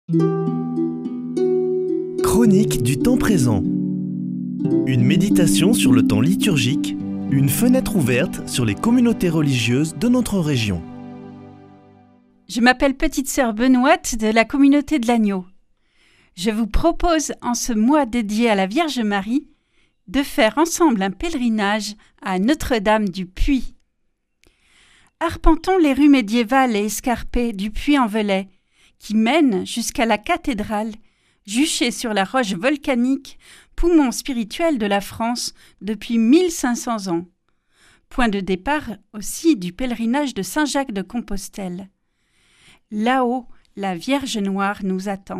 Chronique du temps présent. Une méditation sur le temps liturgique, une fenêtre ouverte sur les communautés religieuses de notre région. Je m'appelle Petite Sœur Benoîte de la communauté de l'Agneau. Je vous propose, en ce mois dédié à la Vierge Marie, de faire ensemble un pèlerinage à Notre-Dame du Puy. Arpentons les rues médiévales et escarpées du Puy-en-Velay, qui mènent jusqu'à la cathédrale, juchée sur la roche volcanique, poumon spirituel de la France depuis 1500 ans. Point de départ aussi du pèlerinage de Saint-Jacques de Compostelle. Là-haut, la Vierge Noire nous attend.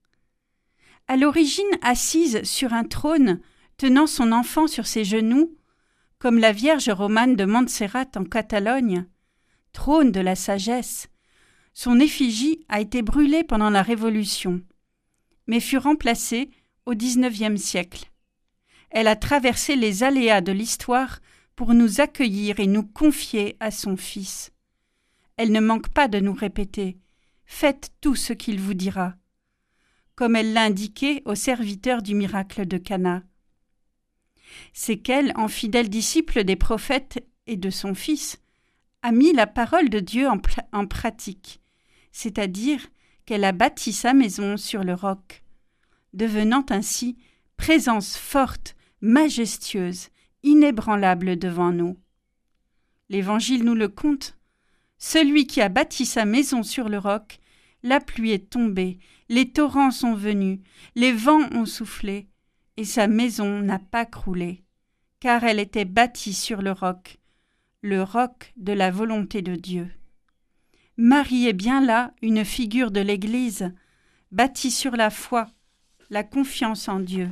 À l'origine assise sur un trône, tenant son enfant sur ses genoux, comme la Vierge romane de Montserrat en Catalogne, trône de la sagesse, son effigie a été brûlée pendant la Révolution, mais fut remplacée au XIXe siècle. Elle a traversé les aléas de l'histoire pour nous accueillir et nous confier à son Fils. Elle ne manque pas de nous répéter « Faites tout ce qu'il vous dira », comme elle l'a indiqué aux serviteurs du miracle de Cana. C'est qu'elle, en fidèle disciple des prophètes et de son Fils, a mis la parole de Dieu en pratique, c'est-à-dire qu'elle a bâti sa maison sur le roc, devenant ainsi présence forte, majestueuse, inébranlable devant nous. L'Évangile nous le conte. Celui qui a bâti sa maison sur le roc, la pluie est tombée, les torrents sont venus, les vents ont soufflé, et sa maison n'a pas croulé, car elle était bâtie sur le roc de la volonté de Dieu. Marie est bien là une figure de l'Église, bâtie sur la foi, la confiance en Dieu.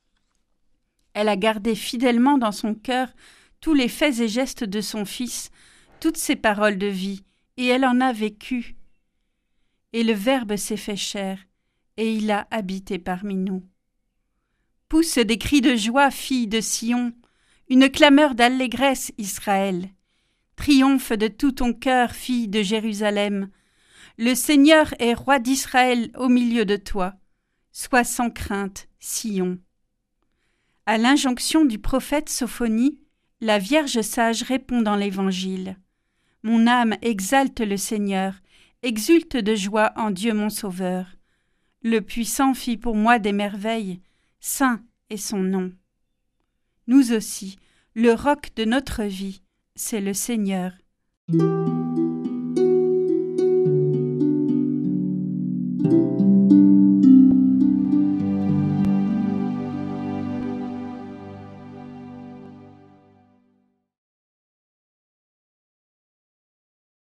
Elle a gardé fidèlement dans son cœur tous les faits et gestes de son Fils, toutes ses paroles de vie, et elle en a vécu. Et le Verbe s'est fait chair, et il a habité parmi nous. Pousse des cris de joie, fille de Sion, une clameur d'allégresse, Israël. Triomphe de tout ton cœur, fille de Jérusalem. Le Seigneur est roi d'Israël au milieu de toi. Sois sans crainte, Sion. À l'injonction du prophète Sophonie, la Vierge sage répond dans l'Évangile. Mon âme exalte le Seigneur, exulte de joie en Dieu mon Sauveur. Le Puissant fit pour moi des merveilles, saint est son nom. Nous aussi, le roc de notre vie, c'est le Seigneur.